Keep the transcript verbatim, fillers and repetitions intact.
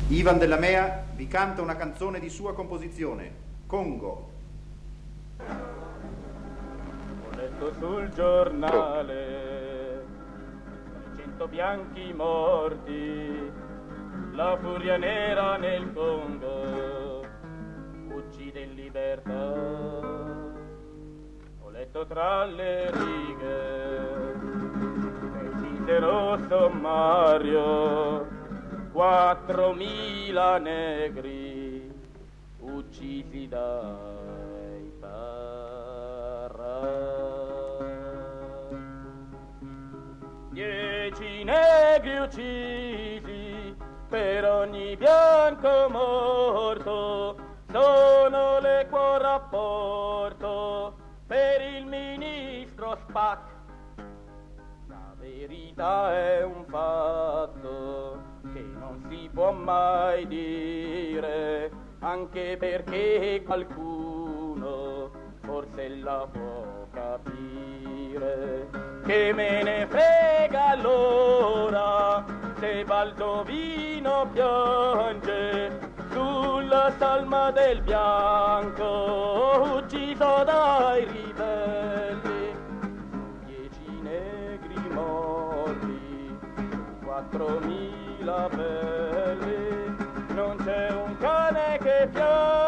Ivan Della Mea vi canta una canzone di sua composizione, Congo. Ho letto sul giornale trecento bianchi morti, la furia nera nel Congo uccide in libertà. Ho letto tra le righe desidero sommario, quattromila negri uccisi dai parà. Dieci negri uccisi per ogni bianco morto, sono l'equo rapporto per il ministro Spack. La verità è un fatto che non si può mai dire, anche perché qualcuno forse la può capire. Che me ne frega allora se Baldovino piange sulla salma del bianco ucciso dai ribelli. Dieci negri morti, quattromila belli, non c'è un cane che piange